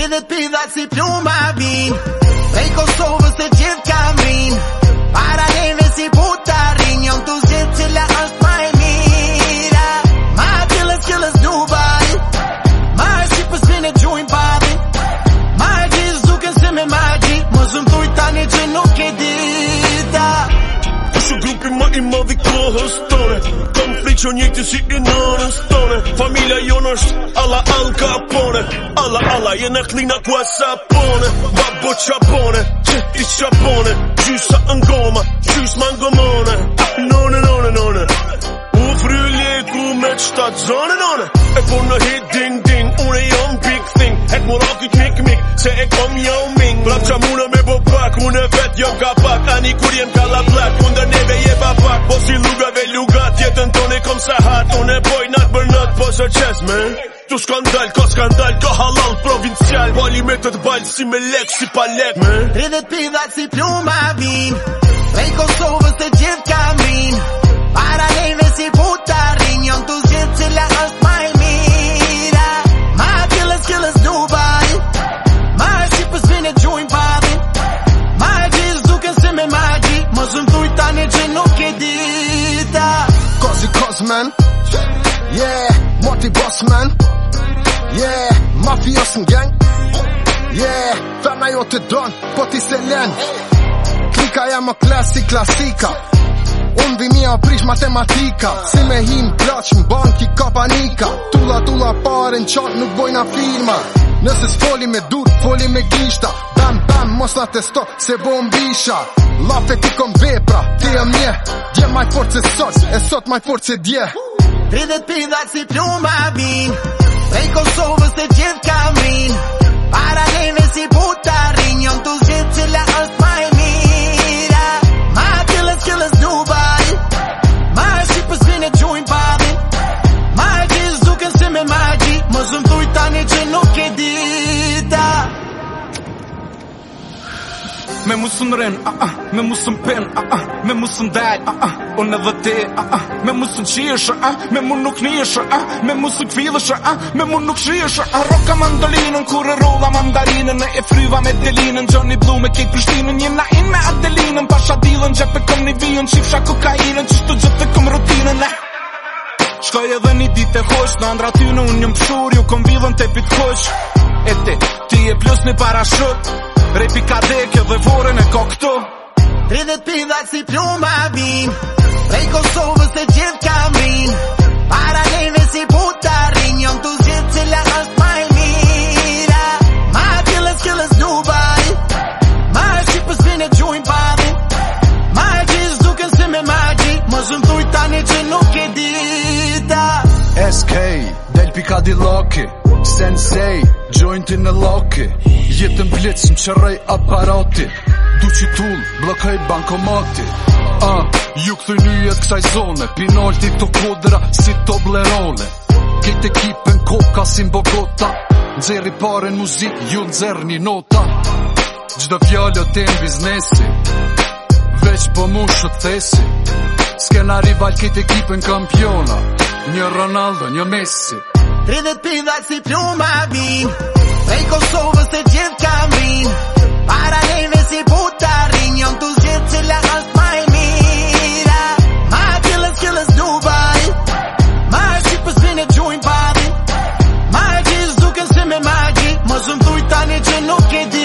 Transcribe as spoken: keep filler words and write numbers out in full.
tridhjet pidha si pluma vin prej Kosovës të gjithë kam rin para neve si puta rin jom të zhjetë cila është ma e mira ma killers killers Dubai ma e Shqipës vine gjujnë babin ma e gjithë duken se me magji më zëm thuj tani që nuk e dita Kushu grupi ma i madhi kohës tone Kam frikë që njëti si i nërës tone Familja jonë është alla Al Capone Alla alla jena klina ku sapone Babo qapone, që i qapone Gjysa ngoma, gjys mangomone None, none, none U fryljeku me qëtat zone, none E po në hit ding ding, une jam big thing Het morakit mik mik, se e kom jau ming Prap qa mune me bo pak, une vet jam ka pak Ani kur jem ka la plak, unë neve je pa pak Po si lugave lugat, jetën tone kom sa hat Une boj nat bër nat, po së qes man Tu skandal, ka skandal, ka halal provincial Bali me të t'bal si me lek, si pa lek man tridhjet pidha si pluma vin prej Kosovës të gjithë kam rin para neve si puta rin jom të zhjetë cila është ma e mira ma killers killers Dubai ma e Shqipës vine gjujnë babin ma e gjithë duken se me magji më zëm thuj tani që nuk e dita Kozi koz man Yeah, Moti boss man Yeah, mafios në gang Yeah, ferna jo të don, po ti se len Klika jam o klasi klasika Unë vi mija prish matematika Si me him plaq në banki ka panika Tulla tulla pare në qatë nuk bojna firma Nëse s'foli me dur, foli me gishta Bam bam, mos na testo, se bo mbisha Lafe ti kom vepra, ti e mje Dje maj fort se sot, e sot maj fort se dje tridhjet pidha si pluma vin prej Kosovës të gjithë kam rin para neve si puta rin jom të zhjetë cila është ma e mira ma killers killers Dubai ma e Shqipës vine gjujnë babin ma e gjithë duken se me magji më zëm thuj tani që nuk e dita Me musën ren, ah ah, me musën pen, ah ah, me musën dal, ah ah, unë edhe te, ah ah, me musën qishë, ah, me mu nuk nishë, ah, me musën kvidhëshë, ah, me mu nuk shishë, ah, roka mandolinën, kur e rolla mandarinën, e fryva me delinën, Johnny Blue me kejt Prishtinën, jena in me Adelinën, pasha dilën, gjepe kom një vijën, qifsha kokainën, qështu gjithë kom rutinën, eh. Shkoj edhe një dit e hosh, në andra ty në unë njëm pëshur, ju kom vidhën te pit kush, e te, ti e plus një parashut, Repi ka deke dhe vorën e ko këtu tridhjet pidha si pluma vin prej Kosovës të gjithë kam rin para neve si puta rin jom të zhjetë cila është ma e mira ma killers killers Dubai ma e Shqipës vine gjujnë babin ma e gjithë duken se me magji më zëm thuj tani që nuk e dita S K, del Pikadiloki Sensei, jointi në loki Jetën blitz më qërrej aparati Du që tull, blokaj bankomati uh, Ju këthuj njët kësaj zone Pinolti këto kodra si Toblerone Kejt ekipën koka si në Bogota Nxeri pare në muzik, ju nxer një nota Gjdo fjallë o ten biznesi Veç po mu shët thesi S'kena rival kejt ekipën kampiona Një Ronaldo, një Messi tridhjet pidha si pluma vin prej Kosovës të gjithë kam rin para neve si puta rin jom të zhjetë cila është ma e mira ma killers killers Dubai ma e Shqipës vine gjujnë babin ma e gjithë duken se me magji më zëm thuj tani që nuk e di